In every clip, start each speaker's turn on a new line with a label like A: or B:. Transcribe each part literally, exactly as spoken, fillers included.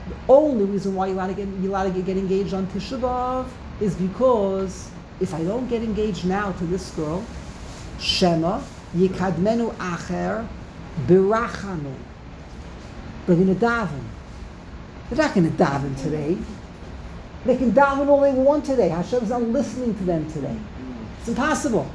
A: The only reason why you're allowed to get, you're allowed to get engaged on Tisha B'Av is because if I don't get engaged now to this girl, Shema Yikadmenu Acher Birachamim. They're going to daven. They're not going to daven today. They can daven all they want today. Hashem's not listening to them today. It's impossible.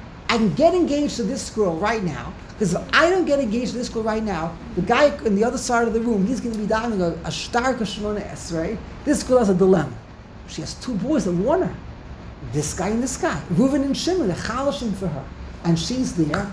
A: I can get engaged to this girl right now, because if I don't get engaged to this girl right now, the guy on the other side of the room, he's going to be davening a, a stark Shemona Esrei. This girl has a dilemma. She has two boys that want her. This guy and this guy. Reuven and Shimon, they're chalashim for her. And she's there.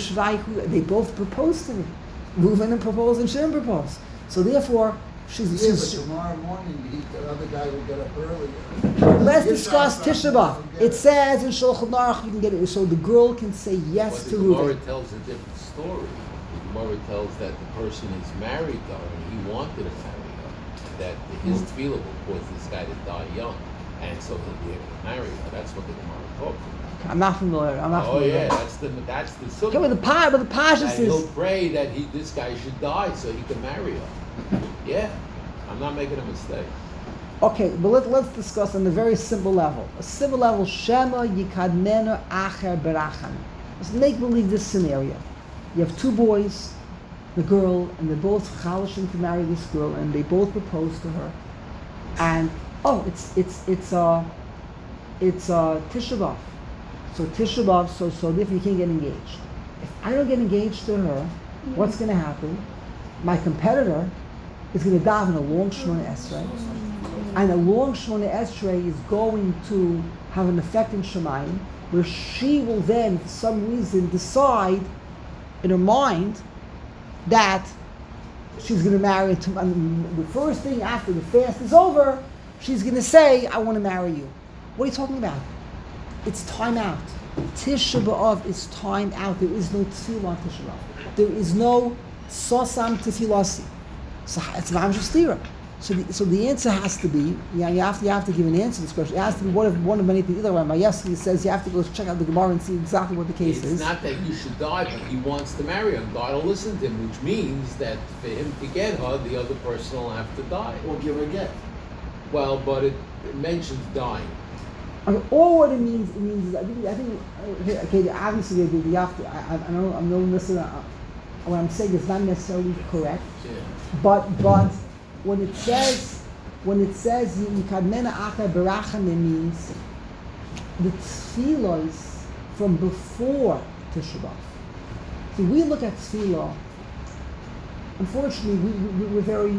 A: They both propose to me. Reuven and propose and Shimon propose. So therefore, she's...
B: Yeah,
A: she's
B: but tomorrow morning, he, the other guy will get up earlier.
A: Let's discuss Tisha B'Av. It says in Shulchan Aruch you can get it, so the girl can say yes
C: but
A: to
C: the
A: Reuven.
C: Gemara tells a different story. The Gemara tells that the person is married to her and he wanted to marry her. That his tefillah will cause this guy to die young, and so he'll be able to marry her. That's what the Gemara talks about.
A: I'm not familiar. I'm not
C: Oh
A: familiar.
C: yeah, that's the that's the sukkah.
A: Okay, but the pa, but the pasha
C: And he'll
A: says.
C: pray that he this guy should die so he can marry her. Yeah, I'm not making a mistake.
A: Okay, but let, let's discuss on a very simple level. A simple level, Shema Yikadmenu Acher Berachan. Let's make believe this scenario. You have two boys, the girl, and they're both chalashim to marry this girl, and they both propose to her. And oh, it's it's it's uh it's uh Tisha B'Av. So Tisha B'Av, so so therefore you can't get engaged. If I don't get engaged to her, what's going to happen? My competitor is going to daven a long Shemona Esrei, and a long Shemona Esrei is going to have an effect in Shemayim, where she will then, for some reason, decide in her mind that she's going to marry. To, and the first thing after the fast is over, she's going to say, "I want to marry you." What are you talking about? It's time out. Tisha B'Av is time out. There is no tefillah on Tisha B'Av. There is no sosam tefillasi. So it's not just stira. So the, so the answer has to be, yeah, you have to you have to give an answer to this question. It has to be one of one of many things. Either way, my yesterday says you have to go check out the Gemara and see exactly what the case
C: it's
A: is.
C: It's not that you should die, but he wants to marry her. God will listen to him, which means that for him to get her, the other person will have to die.
B: Or give her a gift.
C: Well, but it, it mentions dying.
A: I mean, all what it means, it means is, I think, I think, okay, obviously, you have to, I, I know, I'm no listener, what I'm saying is not necessarily correct,
C: Yeah.
A: but, but, when it says, when it says, Yikadmena Acher Berachamim means, the tefillos from before Tisha B'Av. See, we look at tefillah, unfortunately, we, we, we're very,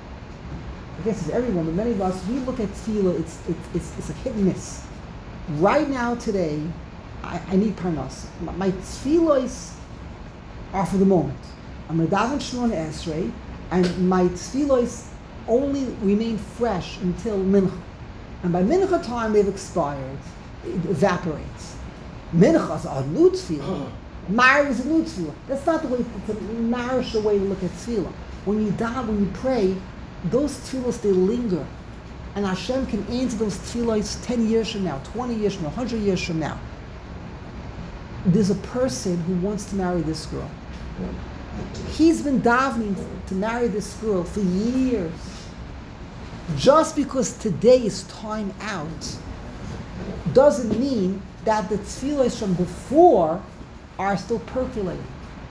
A: I guess it's everyone, but many of us, we look at tefillah, it's, it's, it's, it's a hit and miss. Right now, today, I, I need parnas. My, my tefillos are for the moment. I'm a daven Shemona Esrei, and my tefillos only remain fresh until mincha. And by mincha time, they've expired. It evaporates. Mincha is a new tefillah. Marriage is a new tefillah. That's not the way, it's a nourish way to look at tefillah. When you daven, when you pray, those tefillos, they linger. And Hashem can answer those tefillos ten years from now, twenty years from now, one hundred years from now. There's a person who wants to marry this girl. He's been davening to marry this girl for years. Just because today is time out doesn't mean that the tefillos from before are still percolating.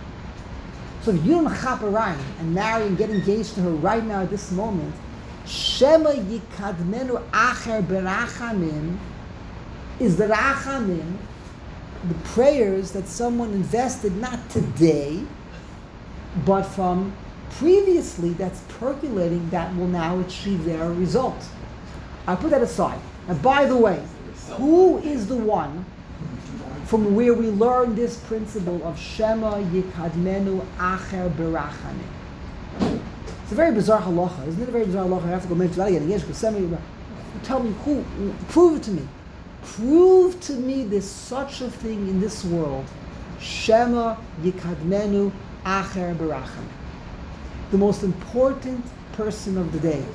A: So if you don't chap around and marry and get engaged to her right now at this moment, Shema Yikadmenu Acher Berachamim is the Rachamim, the prayers that someone invested not today, but from previously that's percolating that will now achieve their result. I put that aside. And by the way, who is the one from where we learn this principle of Shema Yikadmenu Acher Berachamim? It's a very bizarre halacha. Isn't it a very bizarre halacha? I have to go mention that again. Yes, tell me who, prove it to me. Prove to me there's such a thing in this world. Shema Yikadmenu Acher Berachamim. The most important person of the day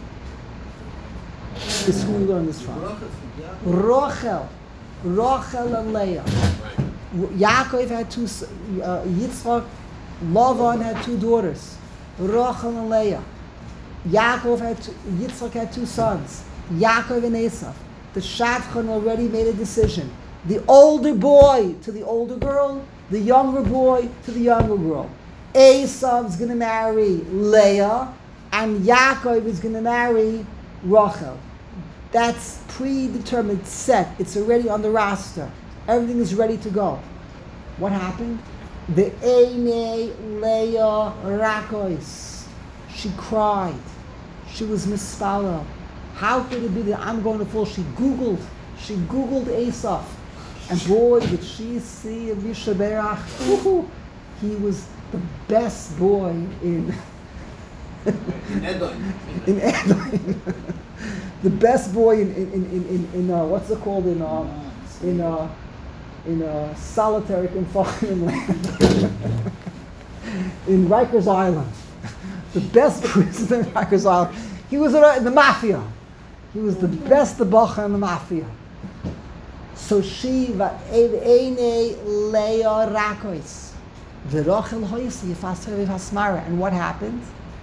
A: is who we learn this from. Rachel. Rachel and Leah. Yaakov had two, uh, Yitzchak, Lavan had two daughters. Rachel and Leah. Yaakov had two, Yitzchak had two sons, Yaakov and Esav. The Shadchan already made a decision. The older boy to the older girl, the younger boy to the younger girl. Esav's going to marry Leah, and Yaakov is going to marry Rachel. That's predetermined, set. It's already on the roster. Everything is ready to go. What happened? The Eine Leah Rakois. She cried. She was mispalel. How could it be that I'm going to fall? She Googled. She Googled Esav. And boy, did she see Elisha Berach. He was the best boy in
B: In Edom.
A: in Edom. The best boy in in in in, in uh, what's it called in uh, in uh, in uh, solitary confinement land in Rikers Island. The best prisoner in Rikers Island. He was in the mafia. He was the best debacher in the mafia. So she va'ene Leah Rakois. V'rochel hoisi yifasher v'hasmara. And what happened?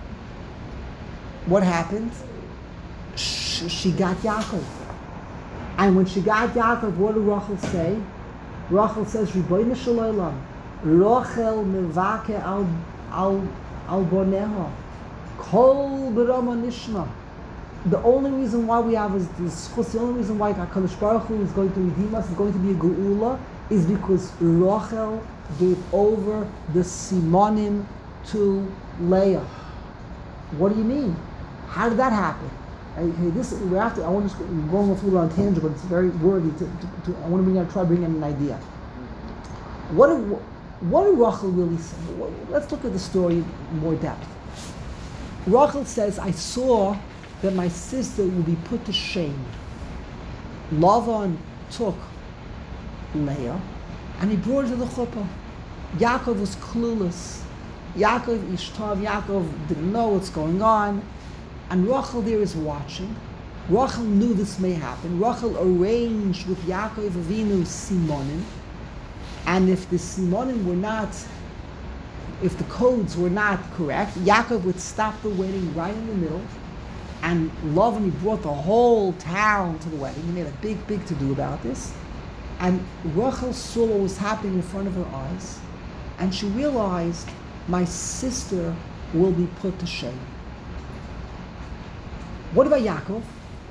A: What happened? She, she got Yaakov. And when she got Yaakov, what did Rachel say? Rachel says, Ribono shel olam, Rachel mevake al al al boneha, kol berama nishma. The only reason why we have is this, the only reason why HaKadosh Baruch Hu is going to redeem us, is going to be a geula, is because Rachel gave over the simonim to Leah. What do you mean? How did that happen? Okay, this we have to. I want to I'm going off a little on tangent, but it's very worthy to. to, to I want to bring out, try to bring in an idea. What did what did Rachel really say? Let's look at the story in more depth. Rachel says, "I saw that my sister will be put to shame." Lavan took Leah, and he brought her to the chuppah. Yaakov was clueless. Yaakov, Ishtav, Yaakov didn't know what's going on. And Rachel there is watching. Rachel knew this may happen. Rachel arranged with Yaakov Avinu Simonim. And if the Simonim were not, if the codes were not correct, Yaakov would stop the wedding right in the middle. And Lavan, he brought the whole town to the wedding. He made a big, big to-do about this. And Rachel saw what was happening in front of her eyes. And she realized, my sister will be put to shame. What about Yaakov?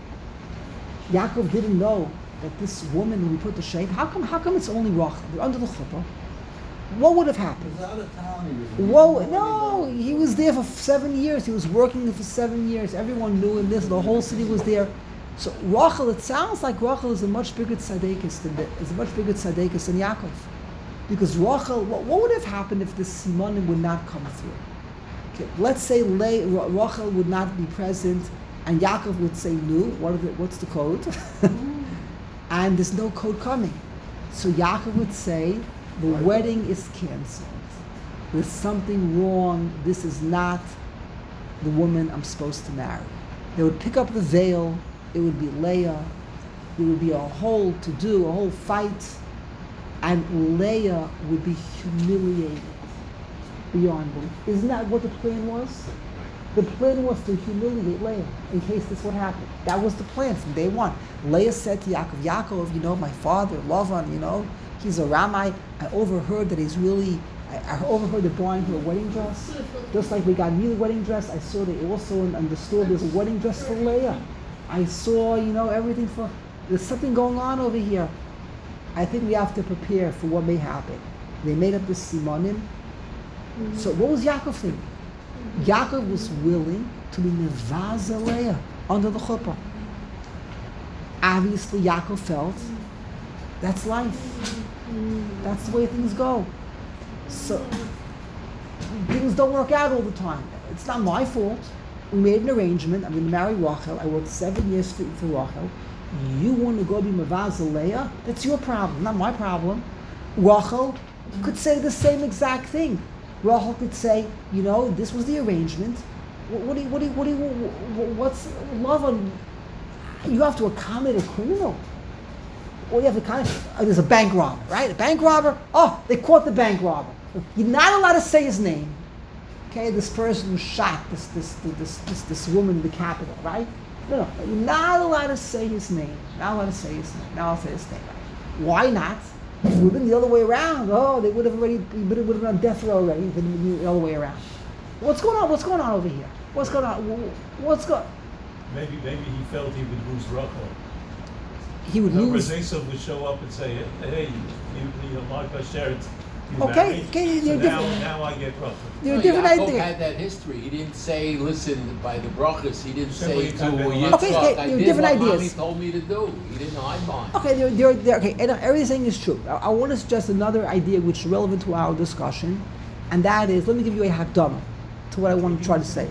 A: Yaakov didn't know that this woman will be put to shame. How come? How come it's only Rachel? They're under the chuppah. What would have happened?
B: He was out of town. He was
A: Whoa! No, he was there for seven years. He was working there for seven years. Everyone knew him. This, the whole city was there. So Rachel, it sounds like Rachel is a much bigger tzaddikus than is a much bigger tzaddikus than Yaakov, because Rachel. What, what would have happened if the simonim would not come through? Okay, let's say Le, Rachel would not be present. And Yaakov would say, no, what are the, what's the code? And there's no code coming. So Yaakov would say, the wedding is canceled. There's something wrong. This is not the woman I'm supposed to marry. They would pick up the veil. It would be Leah. There would be a whole to-do, a whole fight. And Leah would be humiliated beyond belief. Isn't that what the plan was? The plan was to humiliate Leah in case this would happen. That was the plan from day one. Leah said to Yaakov, Yaakov, you know, my father, Lavan, you know, he's a Ramai. I overheard that he's really, I, I overheard they're buying her a wedding dress. Just like we got me a wedding dress, I saw they also in, in the store there's a wedding dress for Leah. I saw, you know, everything for, there's something going on over here. I think we have to prepare for what may happen. They made up this simonim. Mm-hmm. So what was Yaakov thinking? Yaakov was willing to be mevaza Leah under the chuppah. Obviously, Yaakov felt that's life. That's the way things go. So things don't work out all the time. It's not my fault. We made an arrangement. I'm going to marry Rachel. I worked seven years for, for Rachel. You want to go be mevaza Leah? That's your problem, not my problem. Rachel could say the same exact thing. Rachel could say, you know, this was the arrangement. What, what do you, what do you, what do you, what's love on? You have to accommodate a criminal. Or you have to kind of, oh, there's a bank robber, right? A bank robber. Oh, they caught the bank robber. You're not allowed to say his name. Okay, this person who shot this this this this this woman in the capital, right? No, no, you're not allowed to say his name. Not allowed to say his name. Not allowed to say his name. Why not? If it would have been the other way around, oh, they would have already, he would have been on death row already. If it would have been the other way around. What's going on? What's going on over here? What's going on? What's going?
D: Maybe maybe he felt he would lose Rachel.
A: He would
D: No,
A: lose.
D: Esav would show up and say, "Hey, you, you know, Mark Basheret, you
A: Okay,
D: married,
A: okay,
D: so
A: you're
D: now,
A: different.
D: now I get Rachel."
A: There are
C: No,
A: different
C: Yaakov
A: ideas.
C: had that history. He didn't say, listen, by the brachas, he didn't
D: Simply
C: say to
D: cut them
C: Yitzchak,
D: off.
A: Okay, okay,
C: I
A: there are
C: did
A: different
C: what
A: ideas.
C: mommy told me to do. He didn't hide behind.
A: Okay, they're, they're, they're, okay, and everything is true. I, I want to suggest another idea which is relevant to our discussion, and that is, let me give you a hakdama to what I want to try to say.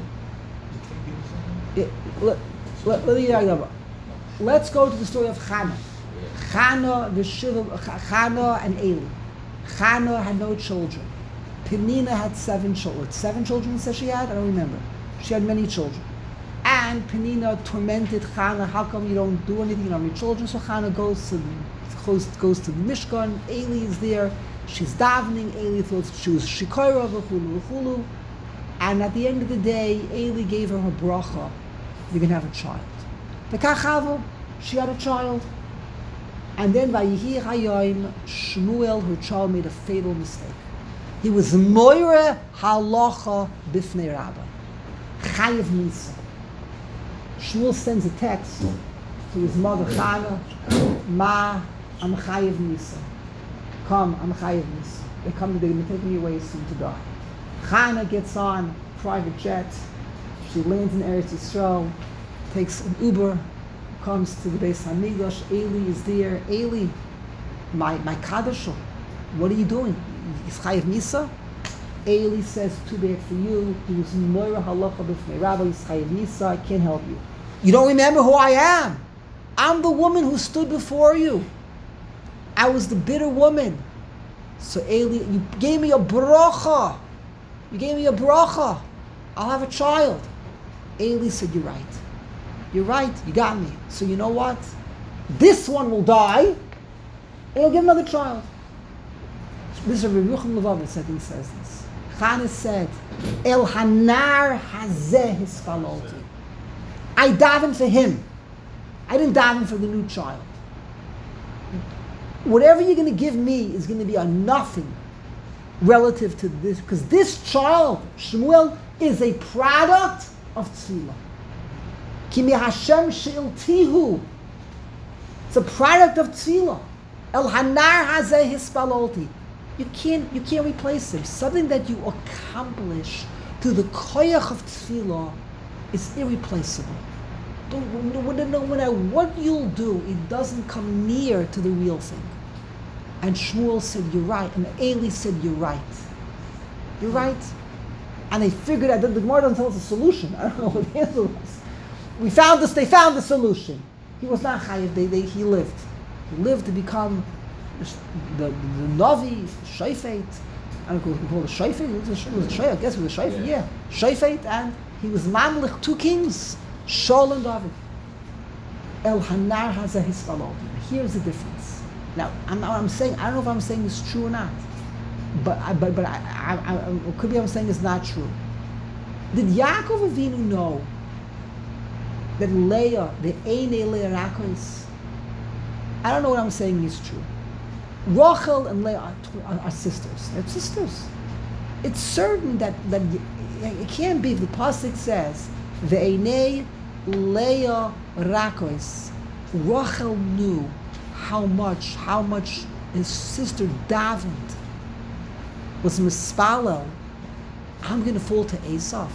A: It, let, let, let me give you a hakdama. Let's go to the story of Chana. Chana, the Shiva, Chana and Eli. Chana had no children. Penina had seven children. Seven children, it says she had? I don't remember. She had many children. And Penina tormented Chana. How come you don't do anything? You don't have any children. So Chana goes to goes, goes to the Mishkan. Eli is there. She's davening. Eli thought she was shikora, v'chulu, v'chulu. And at the end of the day, Eli gave her her bracha. You're going to have a child. V'kachavo, she had a child. And then Vayihi Hayom, Shmuel, her child, made a fatal mistake. He was moire halacha bifnei rabba, chayiv misa. Shmuel sends a text to his mother Chana, Ma, I'm chayiv misa. Come, I'm chayiv misa. They come, they're going to take me away soon to die. Chana gets on a private jet. She lands in Eretz Yisrael, takes an Uber, comes to the Beis Hamikdash. Eli is there. Eli, my my kaddish, what are you doing? Is chayiv misa? Eli says, too bad for you. He was moira halacha b'fnei rabba. He's chayiv misa. I can't help you. You don't remember who I am? I'm the woman who stood before you. I was the bitter woman. So Eli, you gave me a bracha. You gave me a bracha. I'll have a child. Eli said, you're right. You're right, you got me. So you know what? This one will die, and you'll get another child. This is Rabbi Yochanan Levavitz, I think, says this. Chana said, El Hanar Hazeh Hispaloti. I davened for him. I didn't daven for the new child. Whatever you're going to give me is going to be a nothing relative to this, because this child, Shmuel, is a product of tefillah. Kimi Hashem she'iltihu. It's a product of tefillah. El Hanar Hazeh Hispaloti. You can't, you can't replace him. Something that you accomplish through the koyach of tefillah is irreplaceable. Don't, no, no matter what you'll do, it doesn't come near to the real thing. And Shmuel said, you're right. And Eli said, you're right. You're right. And they figured out that the Gemara doesn't tell us a solution. I don't know what the answer was. We found this, they found the solution. He was not chayiv, they, they, he lived. He lived to become the, the, the, the Navi, Shofet. I don't know if we call it Shofet. It was a, it was a Shofet, I guess it was a Shofet, yeah. Shofet, and he was mamlich, two kings, Shaul and David. El Hanar Hazeh Hispalot. Here's the difference. Now, I'm, I'm saying, I don't know if I'm saying it's true or not, but I, but, but I, I, I, it could be I'm saying it's not true. Did Yaakov Avinu know that Leah, the Eine Leah Rakos, I don't know what I'm saying is true. Rachel and Leah are, are, are sisters. They're sisters. It's certain that, that it can't be if the pasuk says the Eine Leah Rakos. Rachel knew how much, how much his sister davened, was mispalel. I'm going to fall to Esav.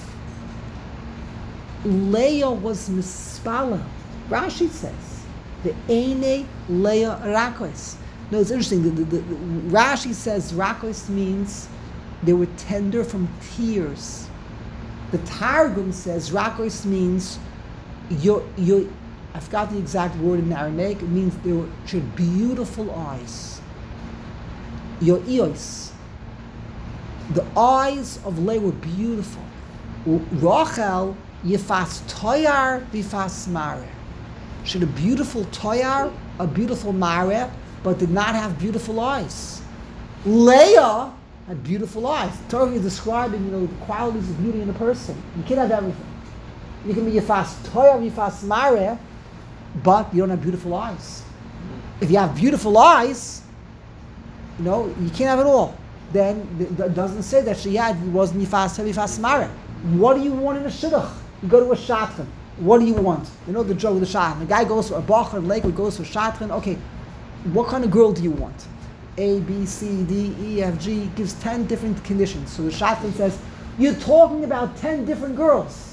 A: Leah was mispala. Rashi says the Eine Leah Rakos. No, it's interesting. The, the, the, the, Rashi says Rakos means they were tender from tears. The Targum says Rakos means your your. I forgot the exact word in Aramaic. It means they were she had beautiful eyes. Your ears. The eyes of Leah were beautiful. Rachel. Yifas toyar v'fas mare. She had a beautiful toyar, a beautiful mare, but did not have beautiful eyes. Leah had beautiful eyes. The Torah is describing, you know, the qualities of beauty in a person. You can't have everything. You can be yifas Torah, yifas mareh, but you don't have beautiful eyes. If you have beautiful eyes, you know, you can't have it all. Then it doesn't say that she had, he wasn't yifas Torah, yifas mareh. What do you want in a shidduch? You go to a shatran. What do you want? You know the joke with the shatran. The guy goes for a bacher in Lakewood, goes for shatran. Okay, what kind of girl do you want? A, B, C, D, E, F, G, gives ten different conditions. So the shatran says, you're talking about ten different girls.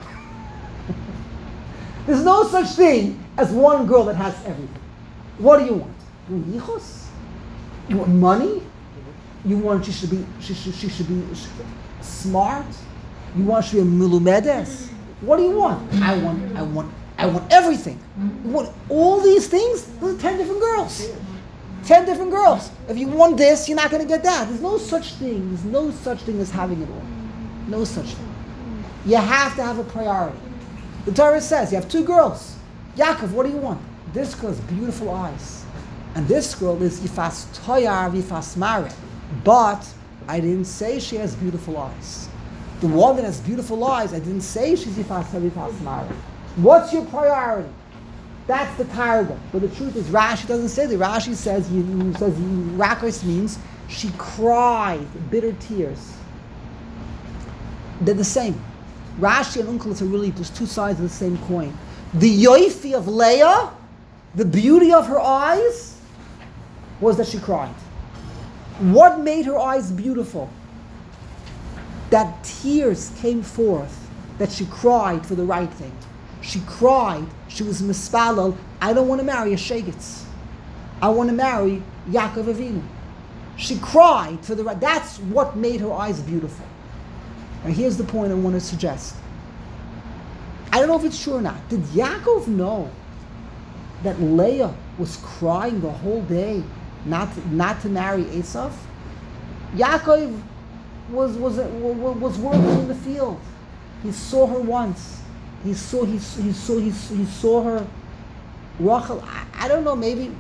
A: There's no such thing as one girl that has everything. What do you want? You want yichus? You want money? You want she should be she should she should be smart? You want she to be a milumedes? What do you want? I want I want I want everything. You want all these things? Those are ten different girls. Ten different girls. If you want this, you're not going to get that. There's no such thing. There's no such thing as having it all. No such thing. You have to have a priority. The Torah says, you have two girls. Yaakov, what do you want? This girl has beautiful eyes. And this girl is Yifas Toyar, Yifas Mare. But I didn't say she has beautiful eyes. The one that has beautiful eyes, I didn't say she's Yifas Toyar, Yifas Mare. What's your priority? That's the targum. But the truth is, Rashi doesn't say that. Rashi says, he says Rakos means she cried bitter tears. They're the same. Rashi and Unkelos are really just two sides of the same coin. The yoifi of Leah, the beauty of her eyes, was that she cried. What made her eyes beautiful? That tears came forth, that she cried for the right thing. She cried, she was mispalel, I don't want to marry a shegitz. I want to marry Yaakov Avinu. She cried for the right, that's what made her eyes beautiful. Now here's the point I want to suggest. I don't know if it's true or not. Did Yaakov know that Leah was crying the whole day not to, not to marry Esav? Yaakov was, was, was working in the field. He saw her once. He saw he, he saw he, he saw her. Rachel, I, I don't know, maybe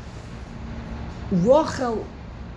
A: Rachel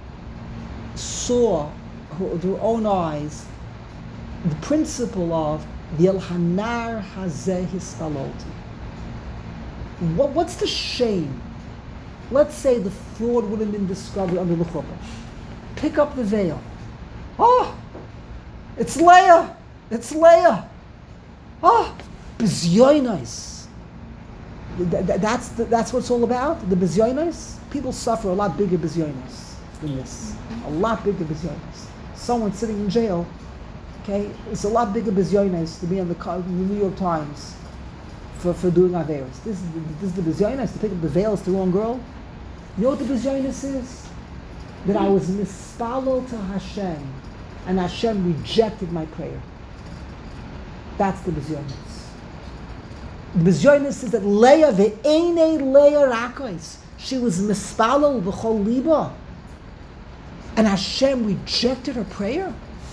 A: saw her, with her own eyes the principle of Vilhanar Hazeh Hispaloti. What, what's the shame? Let's say the fraud would have been discovered under the chuppah. Pick up the veil. Oh, it's Leah. It's Leah. Oh, bizyonos. That's the, that's what it's all about. The bizyonos. People suffer a lot bigger bizyonos than this. A lot bigger bizyonos. Someone sitting in jail. Okay, it's a lot bigger bizyonos to be on the, the New York Times for, for doing averos. This is the, this is the bizyonos to pick up the veil. It's the wrong girl. You know what the bizyonos is? That I was mispalel to Hashem, and Hashem rejected my prayer. That's the bizyonos. The bizyonos is that Leah ve'enei Leah rakos. She was mispalel b'chol liba, and Hashem rejected her prayer.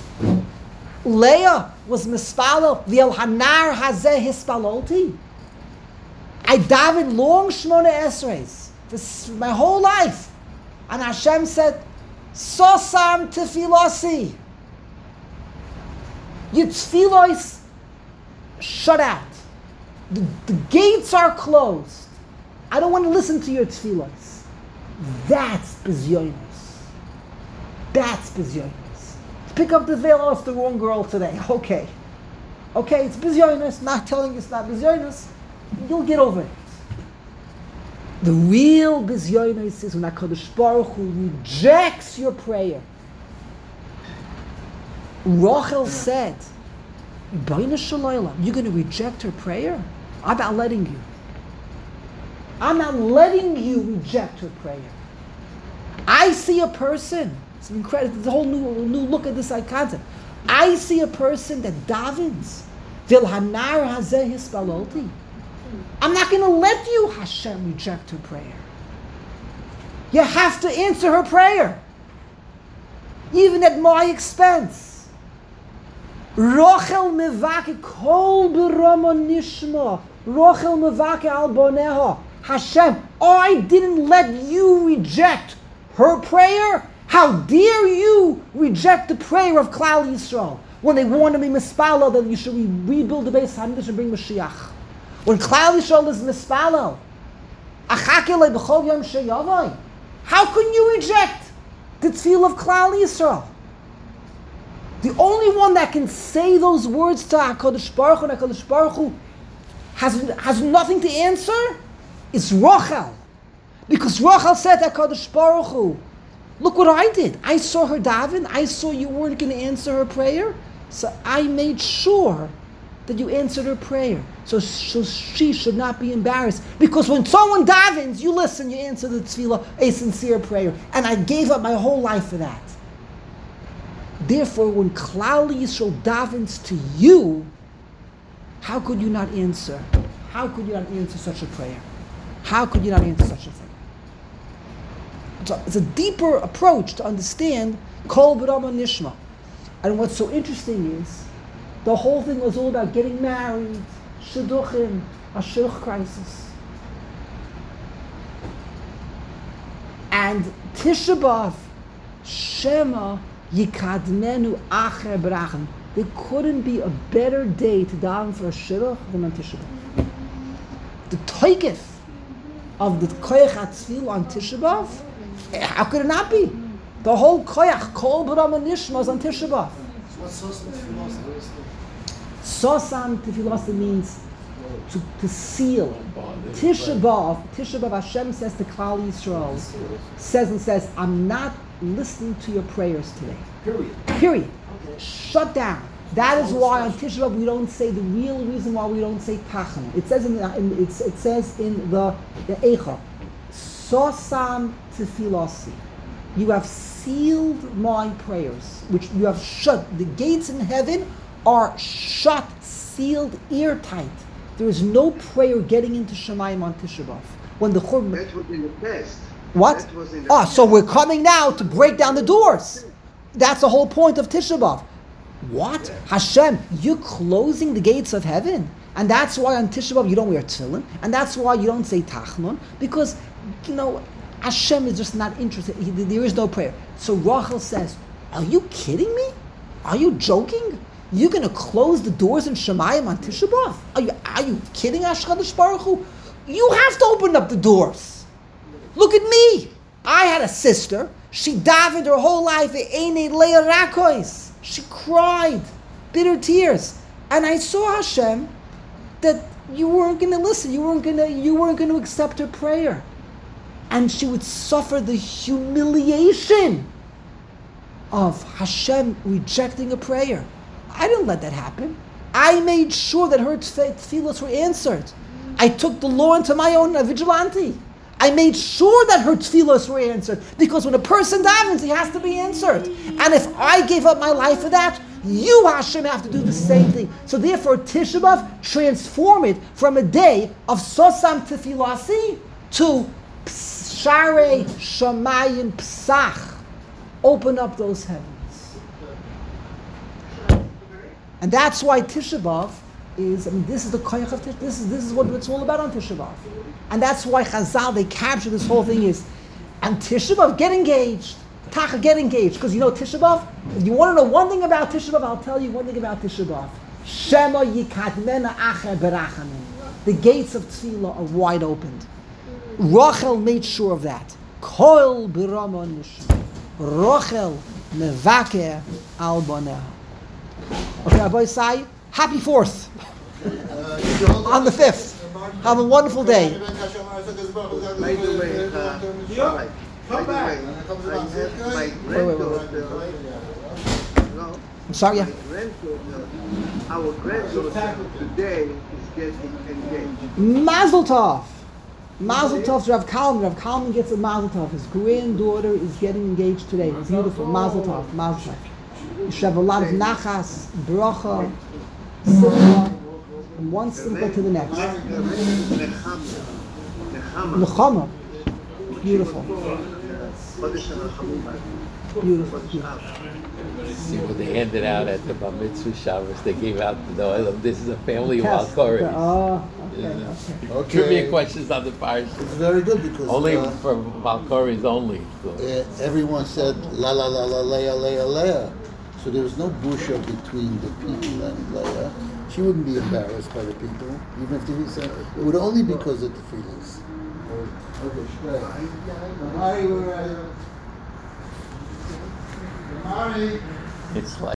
A: Leah was mispalel v'elhanar hazeh hispalolti. I davened long shmona esreis for my whole life, and Hashem said, "Sosam tefilasi." Your tefillos shut out. The, the gates are closed. I don't want to listen to your tefillos. That's bizyonos. That's bizyonos. Pick up the veil off the wrong girl today. Okay. Okay, it's bizyonos. Not telling you it's not bizyonos. You'll get over it. The real bizyonos is when HaKadosh Baruch Hu rejects your prayer. Rachel said, you're going to reject her prayer? I'm not letting you. I'm not letting you reject her prayer. I see a person. It's incredible. There's a whole new, new look at this concept. I see a person that davens. Vilhanar hazeh hispalolti. I'm not going to let you, Hashem, reject her prayer. You have to answer her prayer, even at my expense. Rochel mevake kol berama nishma. Rochel mevake al boneha. Hashem, I didn't let you reject her prayer, How dare you reject the prayer of Klal Yisrael when they warned me mispalo that you should re- rebuild the Beis Hamikdash and bring Mashiach. When Klal Yisrael is mispalo, achake b'chol yom sheyavai. How can you reject the tefillah of Klal Yisrael? The only one that can say those words to HaKadosh Baruch Hu, and HaKadosh Baruch Hu has, has nothing to answer is Rachel. Because Rachel said to HaKadosh Baruch Hu, look what I did. I saw her daven. I saw you weren't going to answer her prayer. So I made sure that you answered her prayer. So, so she should not be embarrassed. Because when someone davens, you listen, you answer the tefillah, a sincere prayer. And I gave up my whole life for that. Therefore, when Klal Yisrael davens to you, how could you not answer? How could you not answer such a prayer? How could you not answer such a thing? So it's a deeper approach to understand Kol B'Rama Nishma. And what's so interesting is, the whole thing was all about getting married, shidduchim, a shidduch crisis. And Tisha B'Av, Shema Yikadmenu Acher B'Rachem. There couldn't be a better day to daven for a shidduch than on Tisha B'Av. The toikif of the koyach hatzvil on Tisha B'Av, how could it not be? The whole koyach, Kol B'Rama Nishma, is on Tisha B'Av.
B: What's Sosam Tefillah?
A: Sosam Tefillah means to, to seal. Tisha B'Av, Tisha B'Av, Hashem says to Klal Yisrael, says and says, I'm not listening to your prayers today.
B: Period.
A: Period. Okay. Shut down. That is why on Tisha B'Av we don't say, the real reason why we don't say Tachanun. It says in, the, in it's, it says in the the Eicha, Sosam Tefilasi. You have sealed my prayers, which you have shut. The gates in heaven are shut, sealed, airtight. There is no prayer getting into Shemayim on Tisha B'Av. When the Churban.
E: That was in the past.
A: What?
E: That was in the
A: Ah,
E: past.
A: so we're coming now to break down the doors. That's the whole point of Tisha B'Av. What? Hashem, you're closing the gates of heaven. And that's why on Tisha B'Av you don't wear tefillin. And that's why you don't say Tachnun. Because, you know, Hashem is just not interested. He, there is no prayer. So Rachel says, are you kidding me? Are you joking? You're going to close the doors in Shemayim on Tisha B'Av? Are you, are you kidding, HaKadosh Baruch Hu? You have to open up the doors. Look at me. I had a sister. She davened her whole life. Einei Leah Rakois. She cried bitter tears. And I saw Hashem that you weren't going to listen. You weren't going to, you weren't going to accept her prayer. And she would suffer the humiliation of Hashem rejecting a prayer. I didn't let that happen. I made sure that her tefillahs were answered. I took the law into my own vigilante. I made sure that her tefillahs were answered. Because when a person davens, he has to be answered. And if I gave up my life for that, you, Hashem, have to do the same thing. So therefore, Tisha B'Av, transform it from a day of Sosam Tefillasi to Pshare Shamayim Psach. Open up those heavens. And that's why Tisha B'Av is, I mean, this is the koyach of Tisha. This is this is what it's all about on Tisha B'Av. And that's why Chazal, they capture this whole thing is, and Tisha B'Av, get engaged. Tacha, get engaged. Because you know Tisha B'Av, if you want to know one thing about Tisha B'Av, I'll tell you one thing about Tisha B'Av. Shema yikadmena acher berachamim. The gates of Tefillah are wide opened. Rachel made sure of that. Kol b'rama nishma. Rachel mevaker al baneha. Okay, Rabbi Sai, happy fourth.
B: Uh,
A: On the fifth. Have a wonderful day.
E: By the way, uh, Shabbat, by the way, I have my
A: Wait, wait, wait,
E: granddaughter, no,
A: I'm sorry,
E: my
A: yeah.
E: granddaughter, our granddaughter today is getting engaged.
A: Mazel tov. Mazel tov to Rav Kalman. Rav Kalman gets a mazel tov. His granddaughter is getting engaged today. It's beautiful. Mazel tov. Mazel tov. You should have a lot of nachas, bracha, simcha, from one simcha to the next.
E: Nechama.
A: Nechama. Beautiful.
E: Chodesh HaRachamim.
A: Beautiful. Beautiful.
C: See what they handed out at the Bar Mitzvah Shabbos. They gave out the oil. This is a family
A: Test.
C: Walkari.
A: Oh, okay, okay.
E: Okay.
C: Trivia questions on the parsha.
E: It's very good because
C: Only
E: uh,
C: for Valkyries only. So.
E: uh, everyone said la la la la Leah Leah Leah, so there was no busha between the people and Leah. She wouldn't be embarrassed by the people, even if they said it would only because of the feelings. Okay, shkaya. Mari, where are you? Mari.
C: It's like.